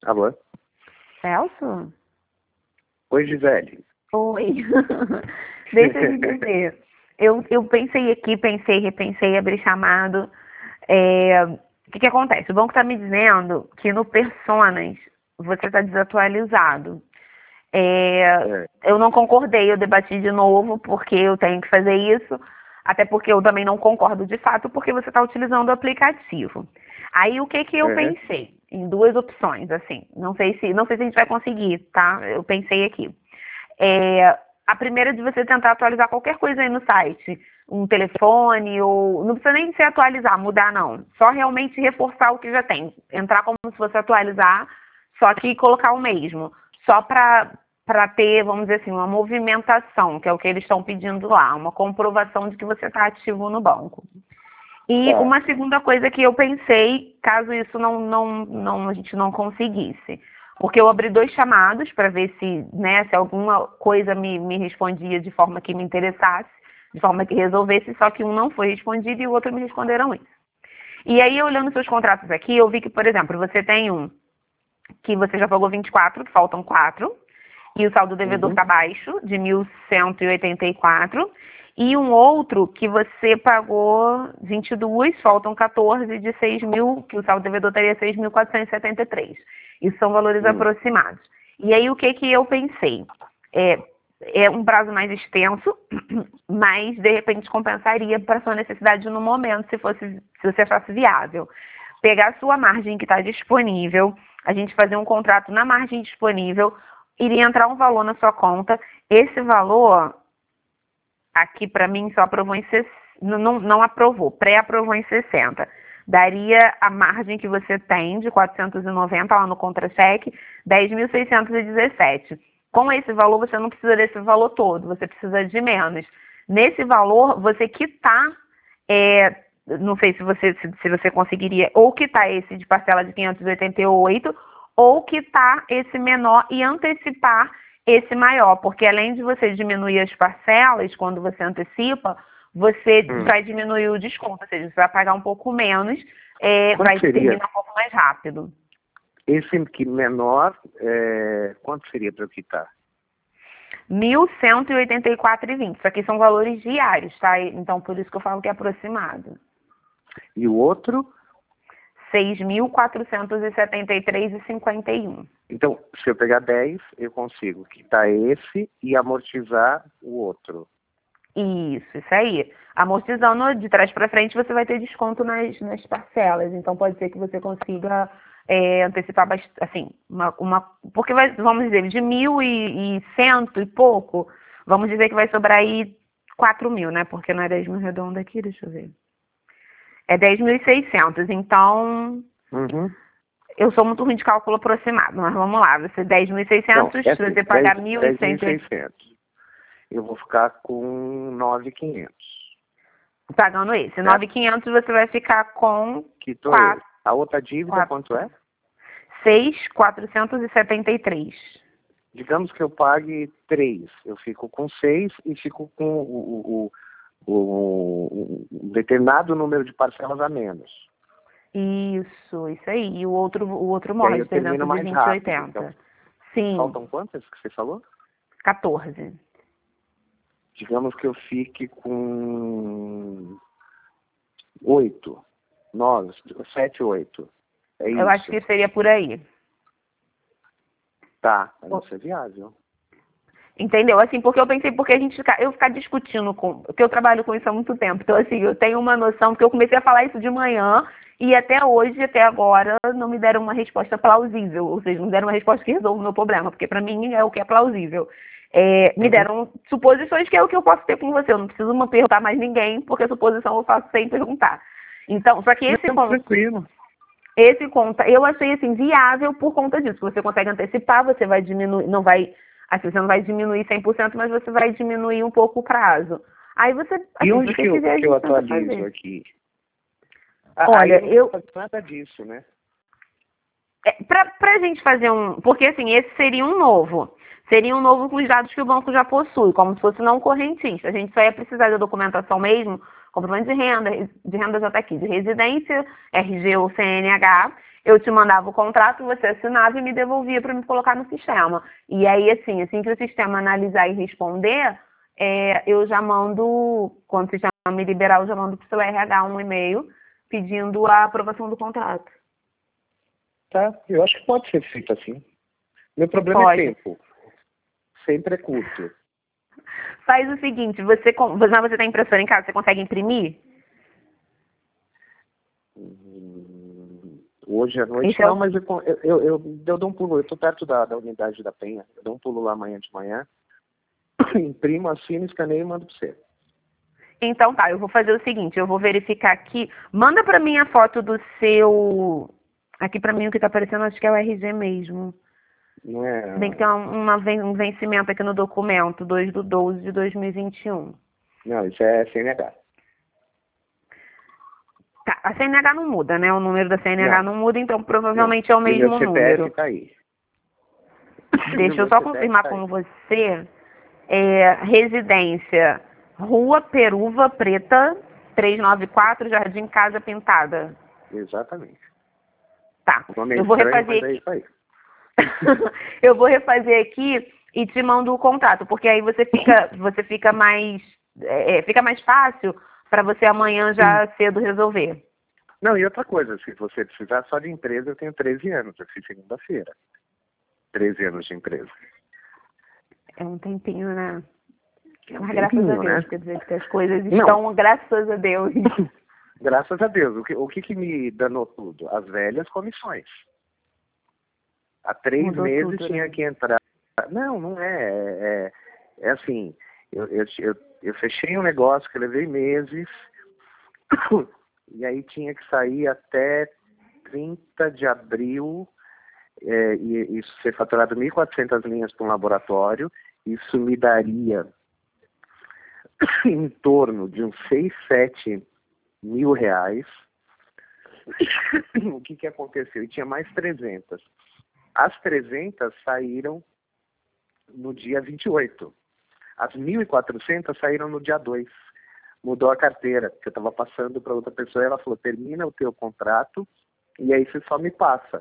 Alô? Celso? Oi, Gisele. Oi. Deixa eu te dizer. Eu pensei aqui, pensei, repensei, abri chamado. O que acontece? O banco está me dizendo que no Personas você está desatualizado. Eu não concordei, eu debati de novo, porque eu tenho que fazer isso, até porque eu também não concordo de fato, porque você está utilizando o aplicativo. Aí o que eu pensei? Em duas opções, assim. Não sei se a gente vai conseguir, tá? Eu pensei aqui. A primeira é de você tentar atualizar qualquer coisa aí no site. Um telefone, ou não precisa nem se atualizar, mudar não. Só realmente reforçar o que já tem. Entrar como se fosse atualizar, só que colocar o mesmo. Só para ter, vamos dizer assim, uma movimentação, que é o que eles estão pedindo lá, uma comprovação de que você está ativo no banco. E uma segunda coisa que eu pensei, caso isso a gente não conseguisse, porque eu abri 2 chamados para ver se alguma coisa me respondia de forma que me interessasse, de forma que resolvesse, só que um não foi respondido e o outro me responderam isso. E aí, olhando seus contratos aqui, eu vi que, por exemplo, você tem um que você já pagou 24, que faltam 4, e o saldo devedor está baixo, de 1.184, e um outro que você pagou 22, faltam 14 de 6.000, que o saldo devedor estaria 6.473. Isso são valores aproximados. E aí o que eu pensei? É um prazo mais extenso, mas de repente compensaria para sua necessidade no momento, se você achasse viável. Pegar a sua margem que está disponível, a gente fazer um contrato na margem disponível, iria entrar um valor na sua conta. Esse valor, aqui para mim, só aprovou em 60, não aprovou, pré-aprovou em 60. Daria a margem que você tem de 490 lá no contra-cheque, 10.617. Com esse valor, você não precisa desse valor todo, você precisa de menos. Nesse valor, você quitar, não sei se você conseguiria, ou quitar esse de parcela de 588, ou quitar esse menor e antecipar esse maior, porque além de você diminuir as parcelas, quando você antecipa, você vai diminuir o desconto, ou seja, você vai pagar um pouco menos, vai terminar um pouco mais rápido. Esse que menor, quanto seria para eu quitar? 1.184,20. Isso aqui são valores diários, tá? Então, por isso que eu falo que é aproximado. E o outro? 6.473,51. Então, se eu pegar 10, eu consigo quitar esse e amortizar o outro. Isso aí. Amortizando de trás para frente, você vai ter desconto nas parcelas. Então, pode ser que você consiga antecipar bastante, assim, porque vamos dizer, de 1.100 e pouco, vamos dizer que vai sobrar aí 4.000, né? Porque não é 10.000 redondo aqui, deixa eu ver. É 10.600, então eu sou muito ruim de cálculo aproximado, mas vamos lá, você 10.600, se você pagar 1.100, eu vou ficar com 9.500. Pagando esse, 9.500 você vai ficar com 4. A outra dívida quanto é? 6.473. Digamos que eu pague 3, eu fico com 6 e fico com o determinado número de parcelas a menos. Isso aí. E o outro morre de 320,80. Então, sim. Faltam quantas que você falou? 14. Digamos que eu fique com 8, 9, 7, 8. É isso. Eu acho que seria por aí. Tá, isso é viável. Entendeu? Assim, porque eu pensei, porque eu ficar discutindo porque eu trabalho com isso há muito tempo. Então, assim, eu tenho uma noção, porque eu comecei a falar isso de manhã e até hoje, até agora, não me deram uma resposta plausível. Ou seja, não me deram uma resposta que resolva o meu problema, porque para mim é o que é plausível. Me deram suposições que é o que eu posso ter com você. Eu não preciso me perguntar mais ninguém, porque a suposição eu faço sem perguntar. Então, só que tranquilo. Esse conta, eu achei assim viável por conta disso. Você consegue antecipar, você vai diminuir, você não vai diminuir 100%, mas você vai diminuir um pouco o prazo. Aí você, assim, e onde se que você quiser, eu atualizo aqui? Olha, eu não faço nada disso, né? Pra gente fazer porque assim, esse seria um novo. Seria um novo com os dados que o banco já possui, como se fosse não correntista. A gente só ia precisar da documentação mesmo, comprovante de renda já está aqui, de residência, RG ou CNH, eu te mandava o contrato, você assinava e me devolvia para me colocar no sistema. E aí, assim que o sistema analisar e responder, eu já mando, quando o sistema me liberar, eu já mando para o seu RH um e-mail pedindo a aprovação do contrato. Tá, eu acho que pode ser feito assim. Meu problema é tempo. Sempre é curto. Faz o seguinte, você tem impressora em casa, você consegue imprimir? Hoje à noite não, mas eu dou um pulo, eu estou perto da unidade da Penha, eu dou um pulo lá amanhã de manhã, imprimo, assino, escaneio e mando para você. Então tá, eu vou fazer o seguinte, eu vou verificar aqui, manda para mim a foto do seu, aqui para mim o que está aparecendo acho que é o RG mesmo. Não é... Tem que ter um vencimento aqui no documento, 2/12/2021. Não, isso é CNH. Tá, a CNH não muda, né? O número da CNH não muda, então provavelmente é o mesmo número. número. Tá aí. Deixa eu só confirmar com você. Residência, Rua Peruva Preta, 394, Jardim Casa Pintada. Exatamente. Tá, eu vou refazer aqui. Eu vou refazer aqui e te mando o contrato, porque aí você fica mais fácil para você amanhã já cedo resolver. Não, e outra coisa, se você precisar só de empresa, eu tenho 13 anos, eu fiz segunda-feira. 13 anos de empresa. É um tempinho, né? Mas graças a Deus, né? Quer dizer que as coisas estão, graças a Deus. Graças a Deus. O que me danou tudo? As velhas comissões. Há 3 Mudou meses tudo, tinha né? que entrar. Não é. É assim, eu fechei um negócio que eu levei meses, e aí tinha que sair até 30 de abril, e isso ser faturado 1.400 linhas para um laboratório. Isso me daria em torno de uns 6, 7 mil reais. O que aconteceu? E tinha mais 300. As 300 saíram no dia 28. As 1.400 saíram no dia 2. Mudou a carteira, que eu estava passando para outra pessoa, e ela falou, termina o teu contrato e aí você só me passa.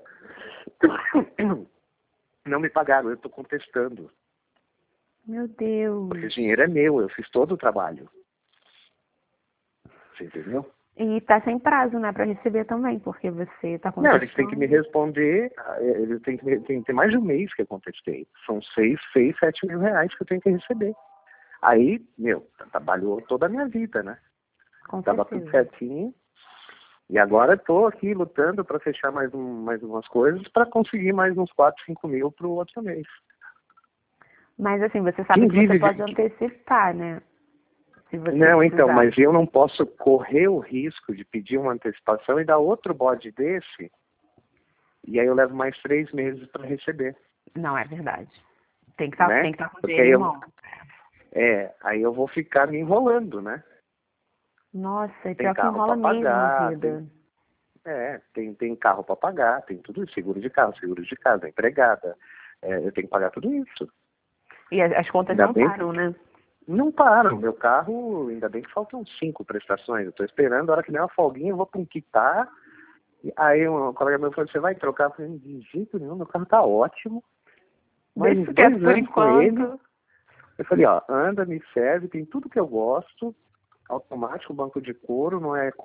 Não me pagaram, eu estou contestando. Meu Deus. Porque o dinheiro é meu, eu fiz todo o trabalho. Você entendeu? E tá sem prazo, né, para receber também, porque você tá contestando. Não, eles têm que me responder, eles têm que ter mais de um mês que eu contestei. São 6, 7 mil reais que eu tenho que receber. Aí, trabalhou toda a minha vida, né? Tava tudo certinho. E agora estou aqui lutando para fechar mais umas coisas para conseguir mais uns 4, 5 mil para o outro mês. Mas assim, você sabe que você pode antecipar, né? Não, então, mas eu não posso correr o risco de pedir uma antecipação e dar outro bode desse, e aí eu levo mais 3 meses para receber. Não, é verdade. Tem que estar com o Porque dinheiro em mão. Aí eu vou ficar me enrolando, né? Nossa, é tem pior que carro enrola para mesmo pagar, a vida. Tem carro para pagar, tem tudo isso, seguro de carro, seguro de casa, empregada. Eu tenho que pagar tudo isso. E as contas não param, né? Não param. Meu carro, ainda bem que faltam 5 prestações. Eu estou esperando, a hora que der uma folguinha, eu vou para um quitar. Aí um colega meu falou, você vai trocar? Eu falei, de jeito nenhum, meu carro tá ótimo. Mas uns 2 anos com ele. Eu falei, anda, me serve, tem tudo que eu gosto. Automático, banco de couro,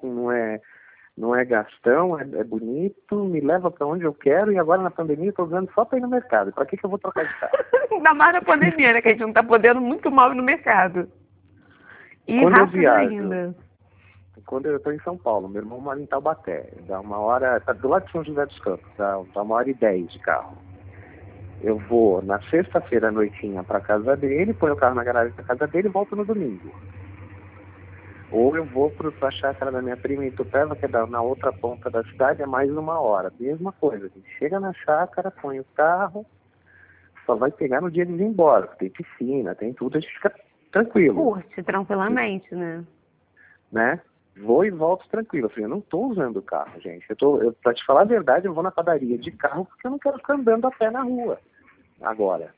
não é gastão, é bonito, me leva para onde eu quero, e agora na pandemia eu tô usando só para ir no mercado. Para que eu vou trocar de carro? Ainda mais na pandemia, né? Que a gente não tá podendo muito mal no mercado. E quando rápido eu viajo, ainda. Quando eu estou em São Paulo, meu irmão mora em Taubaté, dá 1 hora, tá do lado de São José dos Campos, dá 1h10 de carro. Eu vou na sexta-feira à noitinha para casa dele, ponho o carro na garagem da casa dele e volto no domingo. Ou eu vou para a chácara da minha prima em Itupeva, que é na outra ponta da cidade, é mais 1 hora. Mesma coisa, a gente chega na chácara, põe o carro, só vai pegar no dia de ir embora. Tem piscina, tem tudo, a gente fica tranquilo. Curte tranquilamente, né? Vou e volto tranquilo. Eu falei, eu não estou usando o carro, gente. Pra te falar a verdade, eu vou na padaria de carro porque eu não quero ficar andando a pé na rua agora.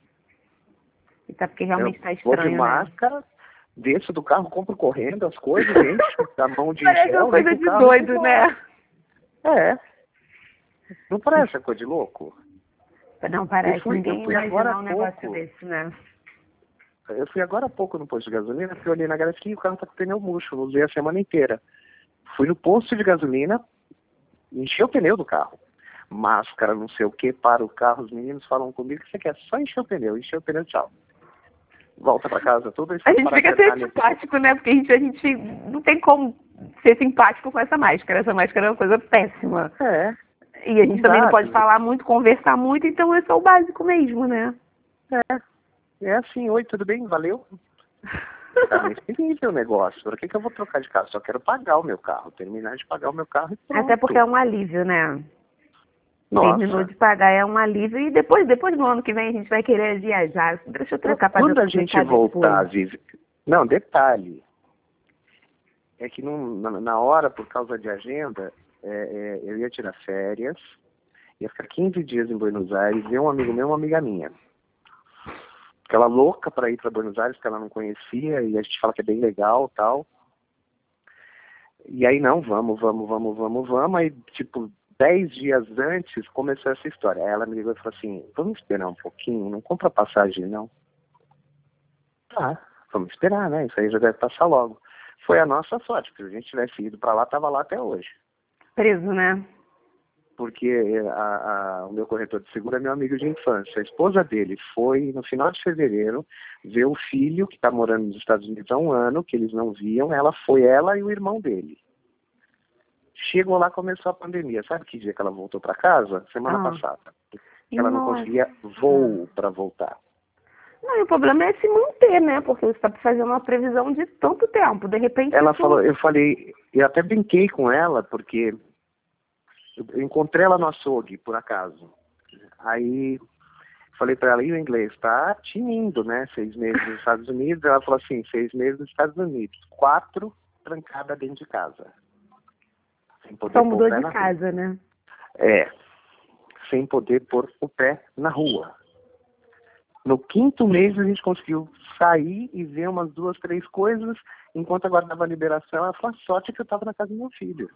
E tá porque realmente está estranho, vou de máscara, desço do carro, compro correndo as coisas, gente, da mão de parece gel, uma coisa de doido, né? Não parece a coisa de louco? Não parece, ninguém agora imaginar um negócio desse, né? Eu fui agora há pouco no posto de gasolina, fui olhei na garagem e o carro tá com pneu murcho, eu usei a semana inteira. Fui no posto de gasolina, enchi o pneu do carro. Máscara, não sei o que, para o carro, os meninos falam comigo que você quer só encher o pneu, tchau. Volta pra casa, tudo isso. A gente fica até simpático, né? Porque a gente não tem como ser simpático com essa máscara. Essa máscara é uma coisa péssima. É. E a gente também não pode falar muito, conversar muito, então esse é o básico mesmo, né? É assim, oi, tudo bem? Valeu? Tá muito incrível o negócio. Por que eu vou trocar de carro? Só quero pagar o meu carro, terminar de pagar o meu carro e pronto. Até porque é um alívio, né? Nossa. Terminou de pagar, é um alívio. E depois no ano que vem a gente vai querer viajar. Deixa eu trocar para quando a gente voltar a viver... Não, detalhe. É que na hora, por causa de agenda, eu ia tirar férias, ia ficar 15 dias em Buenos Aires, ver um amigo meu e uma amiga minha. Aquela louca para ir para Buenos Aires, que ela não conhecia, e a gente fala que é bem legal e tal. E aí, não, vamos. Aí, tipo, 10 dias antes, começou essa história. Aí ela me ligou e falou assim, vamos esperar um pouquinho, não compra passagem, não. Tá, vamos esperar, né? Isso aí já deve passar logo. Foi a nossa sorte, porque se a gente tivesse ido para lá, tava lá até hoje. Preso, né? Porque o meu corretor de seguro é meu amigo de infância. A esposa dele foi, no final de fevereiro, ver o filho, que está morando nos Estados Unidos há um ano, que eles não viam. Ela e o irmão dele. Chegou lá, começou a pandemia. Sabe que dia que ela voltou para casa? Semana passada. Ela não conseguia voo para voltar. Não, e o problema é se manter, né? Porque você está fazendo uma previsão de tanto tempo. De repente... Ela falou, eu até brinquei com ela, porque... Eu encontrei ela no açougue, por acaso. Aí falei para ela, e o inglês? Tá tinindo, né? 6 meses nos Estados Unidos. Ela falou assim, 6 meses nos Estados Unidos. 4 trancada dentro de casa. Sem poder só mudou de casa, né? Sem poder pôr o pé na rua. No 5º mês a gente conseguiu sair e ver umas 2, 3 coisas. Enquanto aguardava a liberação, ela falou, a sorte é que eu estava na casa do meu filho.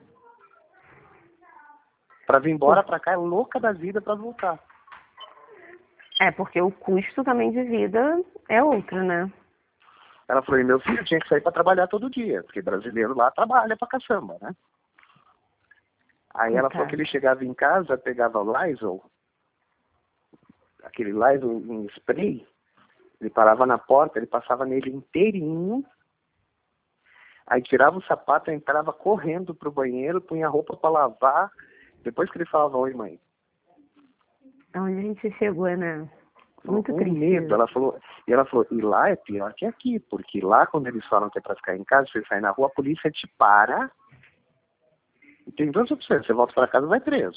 Para vir embora para cá, é louca da vida para voltar. Porque o custo também de vida é outro, né? Ela falou, e meu filho tinha que sair para trabalhar todo dia, porque brasileiro lá trabalha pra caçamba, né? Aí ela falou que ele chegava em casa, pegava Lysol, aquele Lysol em spray, ele parava na porta, ele passava nele inteirinho, aí tirava o sapato, entrava correndo pro banheiro, punha a roupa para lavar. Depois que ele falava, oi mãe. Onde a gente chegou, né? Muito triste. Medo. Ela falou, e lá é pior que aqui, porque lá quando eles falam que é pra ficar em casa, você sai na rua, a polícia te para. E tem 2 opções, você volta para casa e vai preso.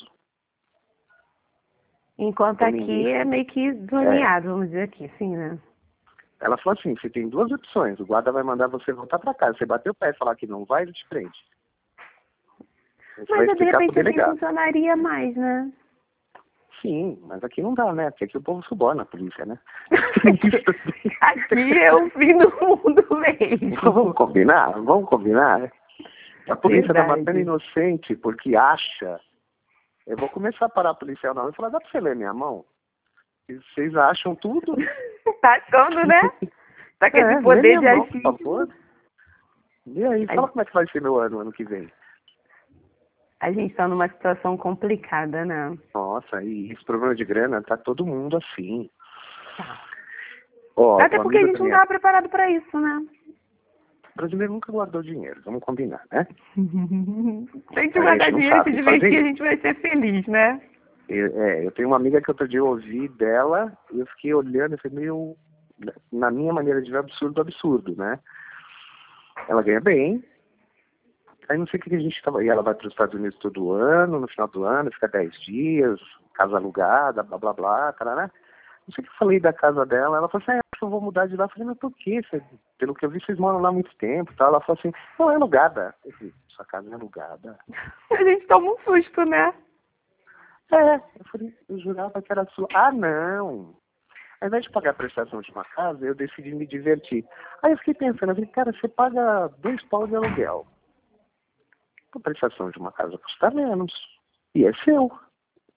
Enquanto aqui é meio que zoneado, vamos dizer aqui, sim, né? Ela falou assim, você tem 2 opções, o guarda vai mandar você voltar para casa, você bater o pé e falar que não vai, ele te prende. Mas de repente assim funcionaria mais, né? Sim, mas aqui não dá, né? Porque aqui o povo suborna a polícia, né? Aqui é o fim do mundo mesmo. Vamos combinar? A polícia tá matando inocente porque acha. Eu vou começar a parar a policial na rua e falar, dá pra você ler minha mão? E vocês acham tudo? Tá achando, né? Tá com esse poder de achismo. Por favor. E aí, fala como é que vai ser meu ano que vem. A gente tá numa situação complicada, né? Nossa, e esse problema de grana, tá todo mundo assim. Tá. Até porque a gente não tava preparado pra isso, né? O brasileiro nunca guardou dinheiro, vamos combinar, né? Se a gente guardar dinheiro e se divertir, a gente vai ser feliz, né? Eu tenho uma amiga que outro dia eu ouvi dela e eu fiquei olhando e falei, meio, na minha maneira de ver, absurdo, né? Ela ganha bem. Aí não sei o que a gente tava. E ela vai para os Estados Unidos todo ano, no final do ano, fica 10 dias, casa alugada, blá blá blá, tarará. Não sei o que eu falei da casa dela. Ela falou assim, acho que eu vou mudar de lá. Eu falei, mas por quê? Pelo que eu vi, vocês moram lá há muito tempo, tá? Ela falou assim, não, é alugada. Eu falei, sua casa é alugada? A gente toma um susto, né? Eu falei, eu jurava que era sua. Ah, não. Ao invés de pagar a prestação de uma casa, eu decidi me divertir. Aí eu fiquei pensando, eu falei, cara, você paga 2 pau de aluguel. A prestação de uma casa custa menos. E é seu.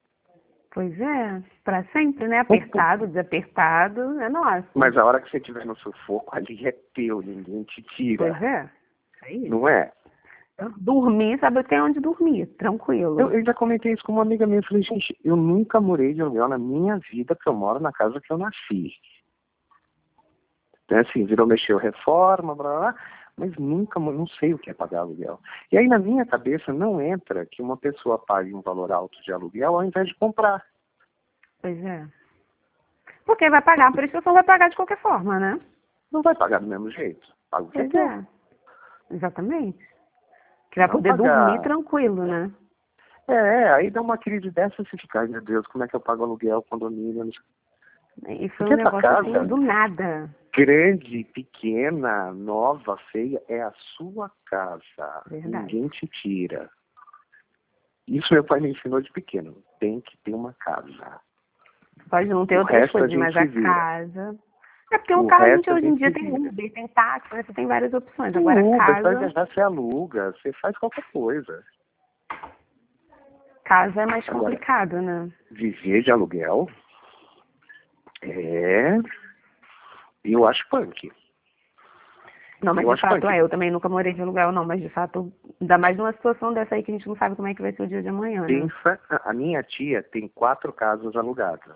Pois é, pra sempre, né? Apertado, desapertado, é nosso. Mas a hora que você estiver no sufoco, ali é teu, ninguém te tira. Pois é, é isso. Não é? Dormir, sabe até onde dormir, tranquilo. Eu já comentei isso com uma amiga minha. Eu falei, gente, eu nunca morei de aluguel na minha vida, porque eu moro na casa que eu nasci. Então, assim, virou, mexeu, reforma, blá, blá, blá, mas nunca, não sei o que é pagar aluguel. E aí, na minha cabeça, não entra que uma pessoa pague um valor alto de aluguel ao invés de comprar. Pois é. Porque vai pagar, por isso a pessoa vai pagar de qualquer forma, né? Não vai pagar do mesmo jeito. Paga o que Pois quer. é, exatamente. Que vai Não poder pagar. dormir tranquilo, né? Aí dá uma crise dessa, você fica, ai meu Deus, como é que eu pago aluguel, condomínio? E foi Porque um tua negócio casa, assim, do nada. grande, pequena, nova, feia, é a sua casa. Verdade. Ninguém te tira. Isso meu pai me ensinou de pequeno. Tem que ter uma casa. Pode não ter O outras resto a coisas, gente mas a vira. casa... É porque o O carro a gente resto a hoje em gente dia se tem vira. Uber, tem táxi, né? Você tem várias opções. Tem Agora Uber, você vai casa... viajar, você aluga, você faz qualquer coisa. Casa é mais Agora, complicado, né? viver de aluguel eu acho punk. Não, mas Eu de acho fato, punk. eu também nunca morei de aluguel, não, mas de fato, ainda mais numa situação dessa aí que a gente não sabe como é que vai ser o dia de amanhã, né? Pensa, a minha tia tem 4 casas alugadas.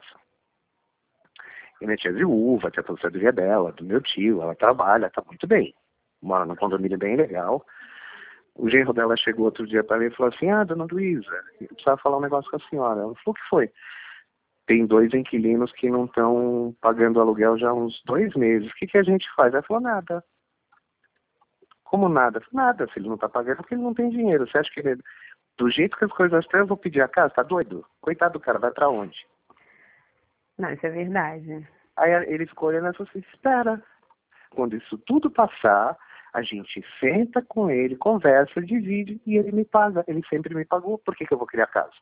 E minha tia é viúva, tem a aposentadoria dela, do meu tio, ela trabalha, tá muito bem. Mora num condomínio bem legal. O genro dela chegou outro dia para mim e falou assim, dona Luísa, eu precisava falar um negócio com a senhora. Ela falou, o que foi? Tem 2 inquilinos que não estão pagando aluguel já há uns 2 meses. O que a gente faz? Ela falou, nada. Como nada? Nada, se ele não está pagando, porque ele não tem dinheiro. Você acha que ele, do jeito que as coisas estão, eu vou pedir a casa? Tá doido? Coitado do cara, vai para onde? Não, isso é verdade. Aí ele ficou olhando e falou assim, espera. Quando isso tudo passar, a gente senta com ele, conversa, divide e ele me paga. Ele sempre me pagou. Por que eu vou criar casa?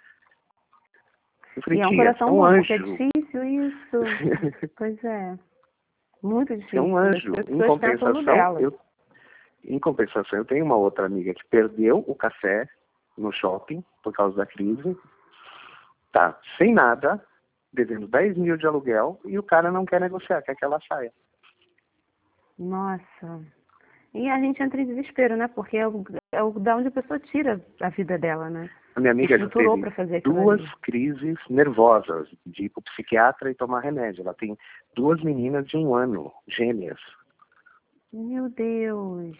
Eu falei, E é um tia, você é coração um bom, porque é anjo. difícil isso. Pois é. Muito Você difícil. é um anjo. As pessoas pensam no delas. Em compensação, eu tenho uma outra amiga que perdeu o café no shopping por causa da crise. Tá sem nada, devendo 10 mil de aluguel e o cara não quer negociar, quer que ela saia. Nossa. E a gente entra em desespero, né? Porque é o da onde a pessoa tira a vida dela, né? A minha amiga já Estruturou teve para fazer aquilo 2 ali. crises nervosas de ir pro psiquiatra e tomar remédio. Ela tem 2 meninas de 1 ano, gêmeas. Meu Deus.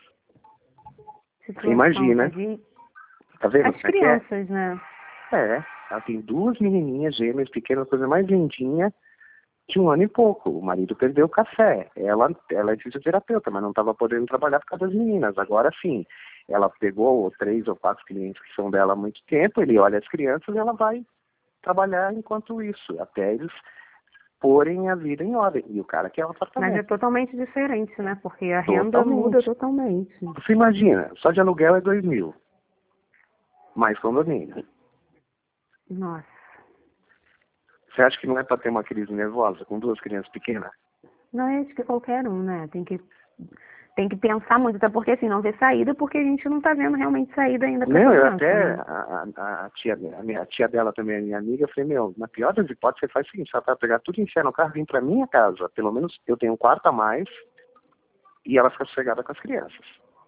Você imagina, tá vendo As como é que é? crianças, né? Ela tem 2 menininhas gêmeas, pequenas, coisa mais lindinha, de 1 ano e pouco. O marido perdeu o café. Ela é fisioterapeuta, mas não estava podendo trabalhar por causa das meninas. Agora sim, ela pegou 3 ou 4 clientes que são dela há muito tempo, ele olha as crianças e ela vai trabalhar enquanto isso, até eles porem a vida em ordem. E o cara quer o Mas apartamento. é totalmente diferente, né? Porque a renda muda totalmente. Você imagina, só de aluguel é 2 mil. Mais condomínio. Nossa. Você acha que não é para ter uma crise nervosa com 2 crianças pequenas? Não é de qualquer um, né? Tem que pensar muito, até porque assim, não vê saída, porque a gente não tá vendo realmente saída ainda pra Não, eu criança, até, né? a tia dela também é minha amiga, eu falei, na pior das hipóteses, você faz o seguinte, você vai pegar tudo e enfiar no carro e vir pra minha casa. Pelo menos eu tenho um quarto a mais e ela fica sossegada com as crianças.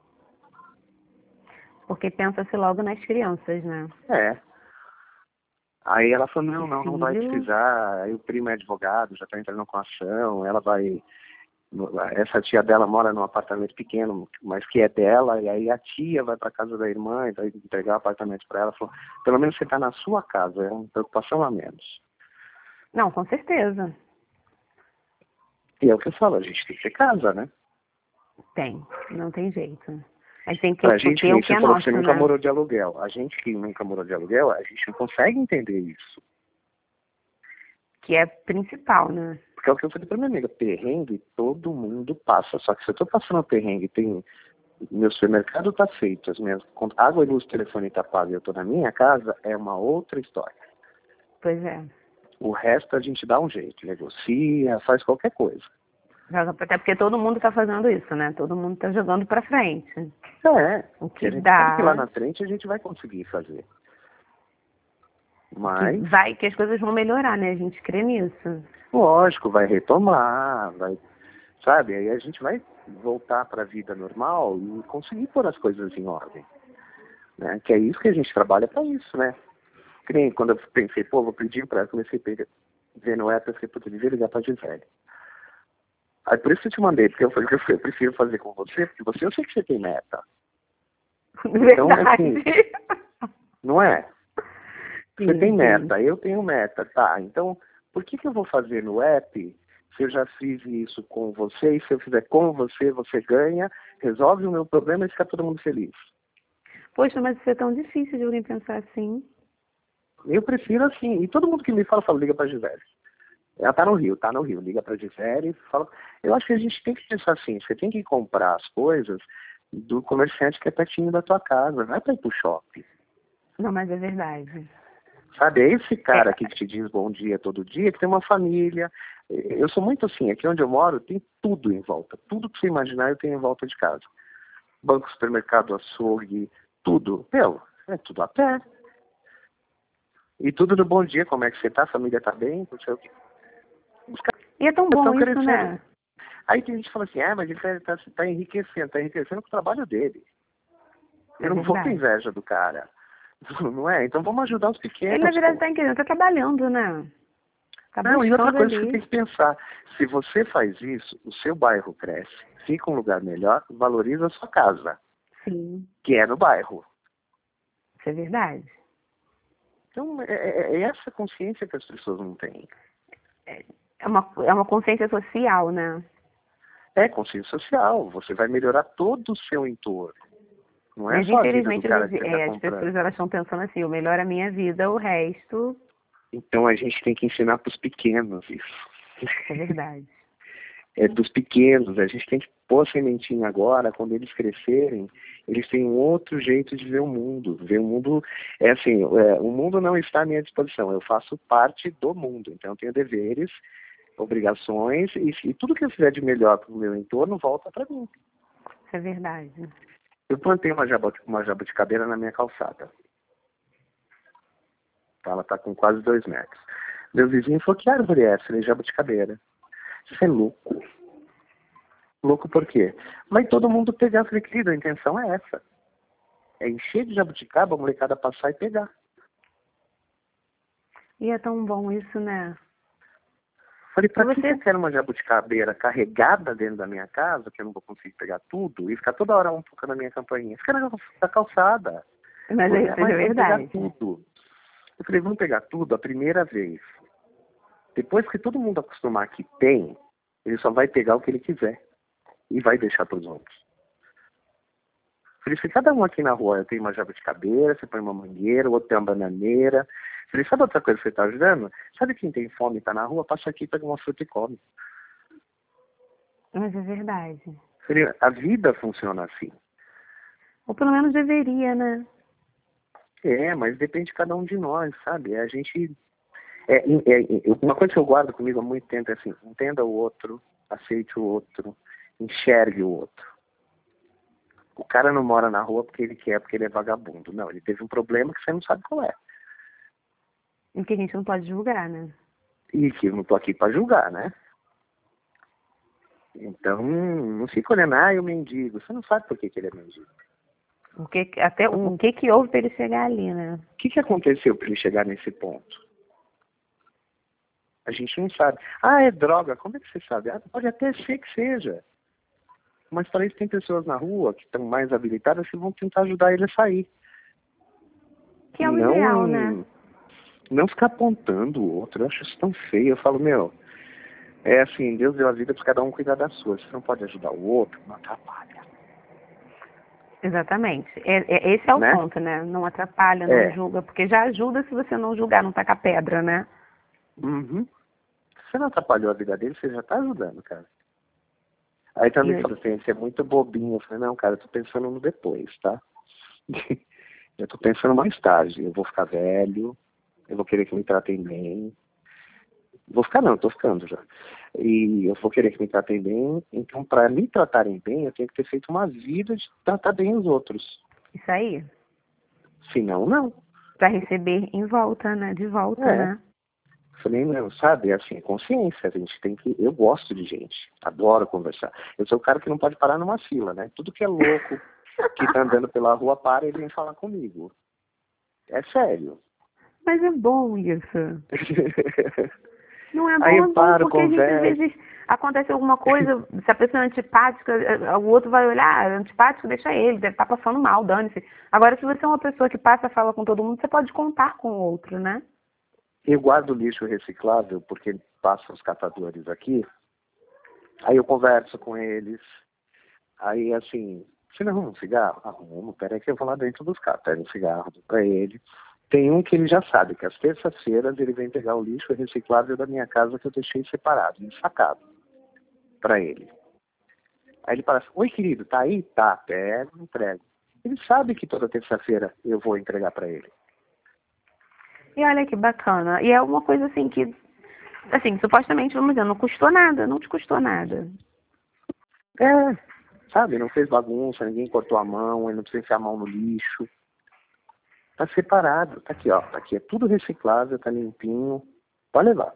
Porque pensa-se logo nas crianças, né? Aí ela falou, não vai Filho. precisar. Aí o primo é advogado, já tá entrando com ação, ela vai... Essa tia dela mora num apartamento pequeno, mas que é dela, e aí a tia vai para casa da irmã e vai entregar o apartamento para ela. Falou, pelo menos você está na sua casa, é uma preocupação a menos. Não, com certeza. E é o que eu falo, a gente tem que ter casa, né? Tem, não tem jeito. A gente tem que Pra gente, ter o que você é falou nosso, que você nunca né? morou de aluguel. A gente que nunca morou de aluguel, a gente não consegue entender isso. Que é principal, né? Porque é o que eu falei pra minha amiga, perrengue todo mundo passa. Só que se eu tô passando perrengue, meu supermercado tá feito, as minhas água, luz, telefone tá pago e eu tô na minha casa, é uma outra história. Pois é. O resto a gente dá um jeito, negocia, faz qualquer coisa. Até porque todo mundo tá fazendo isso, né? Todo mundo tá jogando pra frente. O Que que a gente dá... sabe que lá na frente a gente vai conseguir fazer. Mas, Que as coisas vão melhorar, né? A gente crê nisso. lógico, vai retomar, vai, sabe? Aí a gente vai voltar para a vida normal e conseguir pôr as coisas em ordem, né? Que é isso que a gente trabalha para isso, né? Que nem quando eu pensei, pô, vou pedir para ela, comecei a ver no app, eu falei, pô, eu devia ligar para a Gisele. Aí por isso eu te mandei, porque eu falei que eu prefiro fazer com você, porque você, eu sei que você tem meta. Então, assim, Verdade. não é? Você Sim, tem sim. meta, eu tenho meta, tá? Então, por que eu vou fazer no app se eu já fiz isso com você e se eu fizer com você, você ganha, resolve o meu problema e fica todo mundo feliz? Poxa, mas isso é tão difícil de alguém pensar assim. Eu prefiro assim. E todo mundo que me fala, liga pra Gisele. Ela tá no Rio, liga pra Gisele, fala. Eu acho que a gente tem que pensar assim, você tem que comprar as coisas do comerciante que é pertinho da tua casa, não é pra ir pro shopping. Não, mas é verdade. Sabe, é esse cara aqui que te diz bom dia todo dia, que tem uma família. Eu sou muito assim, aqui onde eu moro tem tudo em volta. Tudo que você imaginar eu tenho em volta de casa. Banco, supermercado, açougue, tudo. Meu, é tudo a pé. E tudo no bom dia, como é que você tá? A família tá bem? Não sei o quê. Os caras E é tão estão bom isso, crescendo. né? Aí tem gente que fala assim, mas ele tá enriquecendo com o trabalho dele. Eu É não vou ter verdade. inveja do cara. Não é? Então vamos ajudar os Ele, na pequenos, verdade, pô. tá incrível, tá trabalhando, né? Tá Não, e outra buscando coisa que você tem ali. que pensar, se você faz isso, o seu bairro cresce, fica um lugar melhor, valoriza a sua casa, Sim, que é no bairro. isso é verdade. Então, é essa consciência que as pessoas não têm. É uma consciência social, né? É consciência social, você vai melhorar todo o seu entorno. Não é Mas, só a vida do infelizmente, cara que você está as comprando. pessoas elas estão pensando assim, eu melhoro a minha vida, o resto Então a gente tem que ensinar para os pequenos isso. é verdade. É dos pequenos, a gente tem que pôr a sementinha agora, quando eles crescerem, eles têm um outro jeito de ver o mundo. Ver o mundo, o mundo não está à minha disposição, eu faço parte do mundo, então eu tenho deveres, obrigações, e tudo que eu fizer de melhor para o meu entorno volta para mim. Isso é verdade. Eu plantei uma jabuticabeira na minha calçada. Ela está com quase 2 metros. Meu vizinho falou, que árvore é essa? Eu falei, jabuticabeira. Você é louco. Louco por quê? Vai todo mundo pegar. Eu falei, querido, a intenção é essa. É encher de jabuticaba, a molecada passar e pegar. E é tão bom isso, né? Falei, pra E que eu quero uma jabuticabeira carregada dentro da minha casa, que eu não vou conseguir pegar tudo, e ficar toda hora um tocando a minha campainha? Fica na calçada. Mas isso é Mas vamos pegar verdade. tudo. Eu falei, vamos pegar tudo a primeira vez. Depois que todo mundo acostumar que tem, ele só vai pegar o que ele quiser. E vai deixar para os outros. Falei, se cada um aqui na rua eu tenho uma jabuticabeira, você põe uma mangueira, o outro tem uma bananeira. Falei, sabe outra coisa que você está ajudando? Sabe quem tem fome e está na rua? Passa aqui, pega uma fruta e come. Mas é verdade. Falei, a vida funciona assim. Ou pelo menos deveria, né? Mas depende de cada um de nós, sabe? A gente... uma coisa que eu guardo comigo há muito tempo é assim, entenda o outro, aceite o outro, enxergue o outro. O cara não mora na rua porque ele é vagabundo. Não, ele teve um problema que você não sabe qual é. E que a gente não pode julgar, né? E que eu não tô aqui para julgar, né? Então, não fica olhando, o mendigo. Você não sabe por que ele é mendigo. O que houve para ele chegar ali, né? O que aconteceu para ele chegar nesse ponto? A gente não sabe. É droga. Como é que você sabe? Pode até ser que seja. Mas para isso tem pessoas na rua que estão mais habilitadas que vão tentar ajudar ele a sair. Que é o ideal, né? Não ficar apontando o outro. Eu acho isso tão feio. Eu falo, é assim, Deus deu a vida para cada um cuidar da sua. Você não pode ajudar o outro, não atrapalha. Exatamente. Esse é o Né? ponto, né? Não atrapalha, não julga, porque já ajuda se você não julgar, não tacar pedra, né? Uhum. Se você não atrapalhou a vida dele, você já está ajudando, cara. Aí também fala assim, você é muito bobinho. Eu falei, não, cara, eu tô pensando no depois, tá? Eu tô pensando mais tarde. Eu vou ficar velho, eu vou querer que me tratem bem. Vou ficar não, eu tô ficando já. E eu vou querer que me tratem bem. Então, para me tratarem bem, eu tenho que ter feito uma vida de tratar bem os outros. Isso aí. Senão, não. Pra receber em volta, né? De volta, né? Falei, não, sabe, assim, consciência, a gente tem que... Eu gosto de gente, adoro conversar. Eu sou o cara que não pode parar numa fila, né? Tudo que é louco, que tá andando pela rua, para e vem falar comigo. É sério. Mas é bom isso. Não é bom, Aí eu é bom paro, porque a gente, às converso. vezes, acontece alguma coisa, se a pessoa é antipática, o outro vai olhar, antipático, deixa ele, deve estar passando mal, dane-se. Agora, se você é uma pessoa que passa, fala com todo mundo, você pode contar com o outro, né? Eu guardo lixo reciclável porque passam os catadores aqui. Aí eu converso com eles. Aí, assim, você não arruma um cigarro? Arrumo, peraí que eu vou lá dentro buscar. Pego um cigarro pra ele. Tem um que ele já sabe, que às terças-feiras ele vem pegar o lixo reciclável da minha casa que eu deixei separado, ensacado, pra ele. Aí ele fala assim, oi querido, tá aí? Tá, pego, entrego. Ele sabe que toda terça-feira eu vou entregar pra ele. E olha que bacana. E é uma coisa assim que, assim, supostamente, vamos dizer, não custou nada, não te custou nada. É, sabe, não fez bagunça, ninguém cortou a mão, ele não precisa enfiar a mão no lixo. Tá separado, tá aqui, ó. Tá aqui, é tudo reciclável, tá limpinho. Pode levar.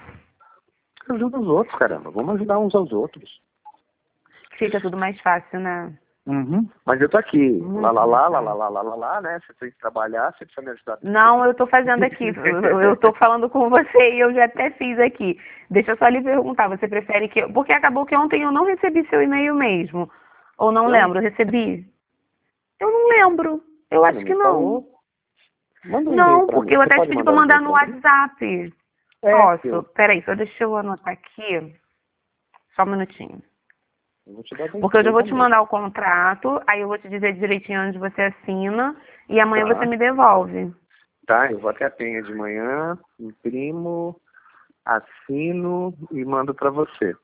Ajuda os outros, caramba. Vamos ajudar uns aos outros. Fica tudo mais fácil, né? Uhum. Mas eu tô aqui. Lá, lá, lá, lá, lá, Muito lá, lá, lá, lá, né? Você tem que trabalhar, você precisa me ajudar. Não, eu tô fazendo aqui. Eu tô falando com você e eu já até fiz aqui. Deixa eu só lhe perguntar, você prefere que... Porque acabou que ontem eu não recebi seu e-mail mesmo. Ou não Não? lembro, recebi? Eu não lembro. Eu Você acho não que me não. falou? Manda um e-mail Não, pra porque mim. eu Você até te pode pedi pra mandar um mandar e-mail no pra mim? WhatsApp. É, Posso? Peraí, só deixa eu anotar aqui. Só um minutinho. eu vou te dar Porque eu já atenção vou te também. mandar o contrato, aí eu vou te dizer direitinho onde você assina, e amanhã você Tá. me devolve. Tá, eu vou até a penha de manhã, imprimo, assino e mando pra você.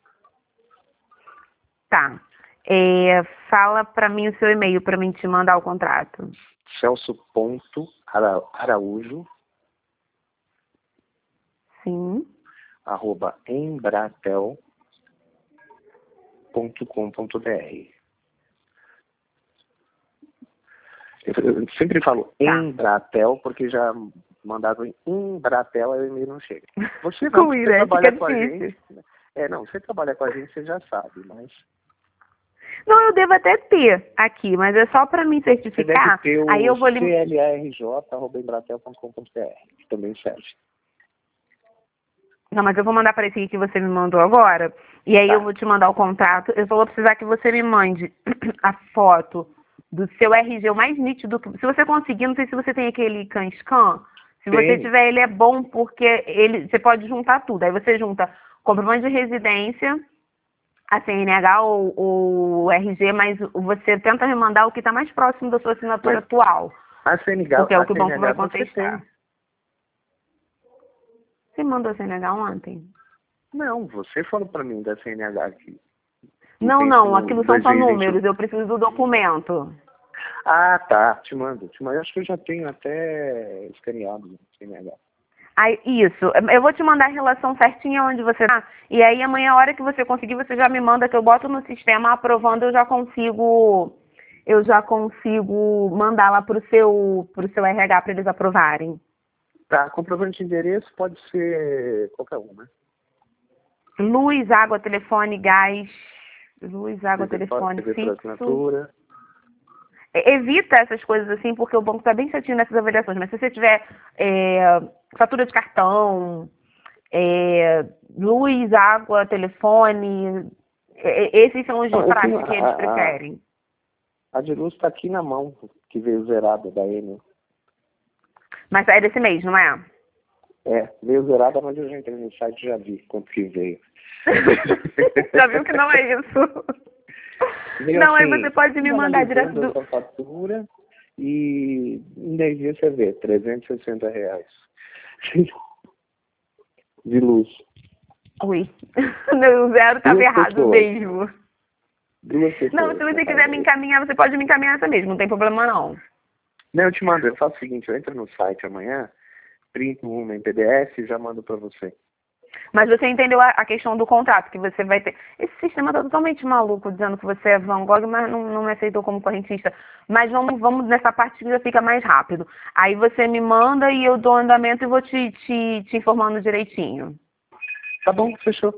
Tá. Fala pra mim o seu e-mail pra mim te mandar o contrato. Celso.araújo, Sim. @embratel.com.br. Eu sempre falo Tá. Embratel, porque já mandado em Embratel, aí o e-mail não chega. Você não, Com I, porque você né? Fica trabalha com a difícil. gente. Não, você trabalha com a gente, você já sabe, mas Não, eu devo até ter aqui, mas é só pra mim você deve certificar. ter Aí o eu vou lhe... clrj.embratel.com.br, que também serve. Não, mas eu vou mandar para esse aqui que você me mandou agora. E aí eu Tá. vou te mandar o contrato. Eu só vou precisar que você me mande a foto do seu RG o mais nítido. Se você conseguir, não sei se você tem aquele CanScan. Se você Tem. tiver, ele é bom porque você pode juntar tudo. Aí você junta comprovante de residência, a CNH ou o RG, mas você tenta me mandar o que está mais próximo da sua assinatura Mas atual. a CNH, Porque é o a que o banco vai CNH você contestar. tem. Você mandou a CNH ontem? Não, você falou pra mim da CNH aqui. Não, Intenso não, no aquilo são só 2021. números, eu preciso do documento. Ah, tá. Te mando. Eu acho que eu já tenho até escaneado o CNH. Aí, isso, eu vou te mandar a relação certinha onde você tá, e aí amanhã, a hora que você conseguir, você já me manda, que eu boto no sistema, aprovando, eu já consigo mandar lá pro seu RH para eles aprovarem. Tá, comprovante de endereço pode ser qualquer um, né? Luz, água, telefone, gás, luz, água, telefone TV por fixo. assinatura. Evita essas coisas assim, porque o banco está bem certinho nessas avaliações. Mas se você tiver fatura de cartão, luz, água, telefone, esses são os de Não, eu tenho praxe que eles preferem. a de luz tá aqui na mão, que veio zerada da Enel. Mas é desse mês, não é? Veio zerada, mas eu já entrei no site e já vi quanto que veio. Já viu que não é isso? Veio Não, aí assim, você pode me mandar direto analisando do... a sua fatura e em 10 dias você vê, R$ 360 de luz. Ui, o zero estava Duas errado pessoas. mesmo. Duas pessoas. Não, se você quiser me encaminhar, você pode me encaminhar essa mesmo, não tem problema não. Não, eu te mando. Eu faço o seguinte, eu entro no site amanhã, printo uma em PDF e já mando pra você. Mas você entendeu a questão do contrato, que você vai ter... Esse sistema tá totalmente maluco, dizendo que você é Van Gogh, mas não me aceitou como correntista. Mas vamos nessa parte que já fica mais rápido. Aí você me manda e eu dou andamento e vou te informando direitinho. Tá bom, fechou.